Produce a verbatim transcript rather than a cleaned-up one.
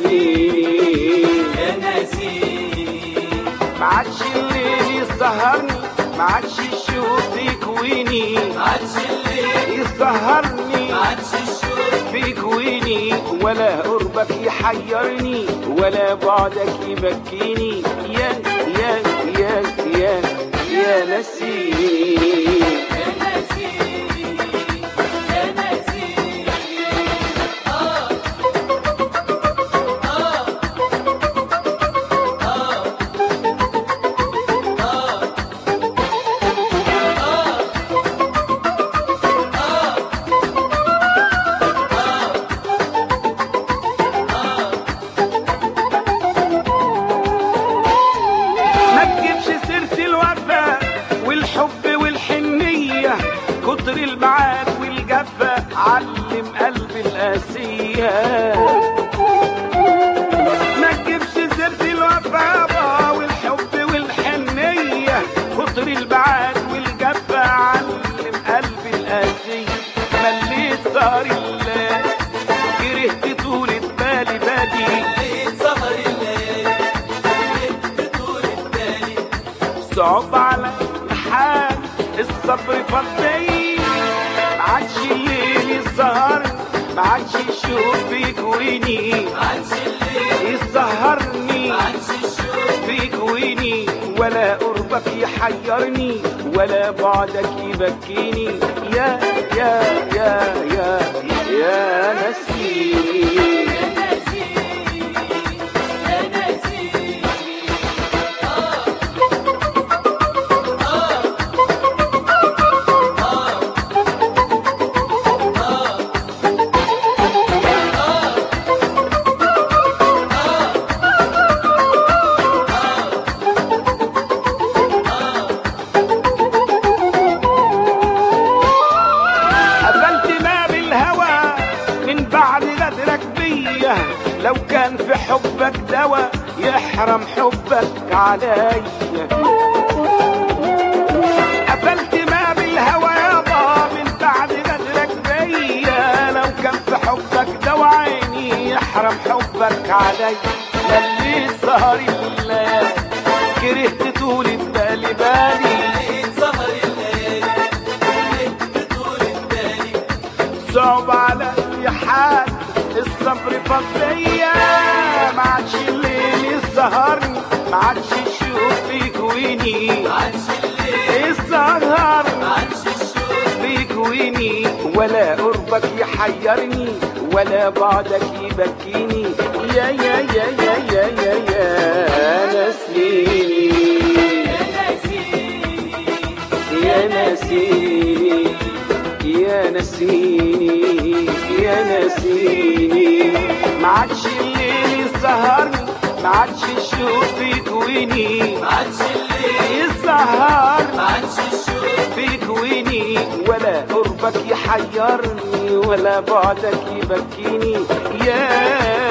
نسيني يا نسيني. معادش الليل يسهرني، معادش الشوق يكويني، معادش الليل يسهرني، معادش الشوق بيكويني، ولا قربك يحيرني، ولا بعدك يبكيني. يا يا يا يا يا نسيني. كتر البعاد والجفا علم قلبي القاسية. ما تجيبش سيرة الوفا والحب والحنية، كتر البعاد والجفا علم قلبي القاسية. مليت سهر الليل كرهت طولة بالي بالي، مليت سهر الليل كرهت طولة بالي. صعب على حال الصبر فضي، معادش الليل يسهرني، معادش الشوق بيكويني، معادش الليل يسهرني، معادش الشوق بيكويني، ولا قربك يحيرني، ولا بعدك يبكيني. يا يا يا يا يا نسيني. لو كان في حبك دوا يحرم حبك عليا، قفلت ما بالهوى يابا من بعد غدرك بيا. لو كان في حبك دوا عيني يحرم حبك عليا. مليت سهر الليل كرهت طولة بالي بالي، مليت سهر الليل كرهت طولة بالي. صعب على حال الصبر فضية، معادش الليل يسهرني، معادش الشوق بيكويني، معادش الليل يسهرني، معادش الشوق بيكويني، ولا قربك يحيرني، ولا بعدك يبكيني. يا يا يا يا يا يا يا نسيني يا نسيني يا نسيني يا نسيني. معادش الليل يسهرني، معادش الشوق بيكويني، معادش الليل يسهرني، معادش الشوق بيكويني، ولا قربك يحيرني، ولا بعدك يبكيني. يا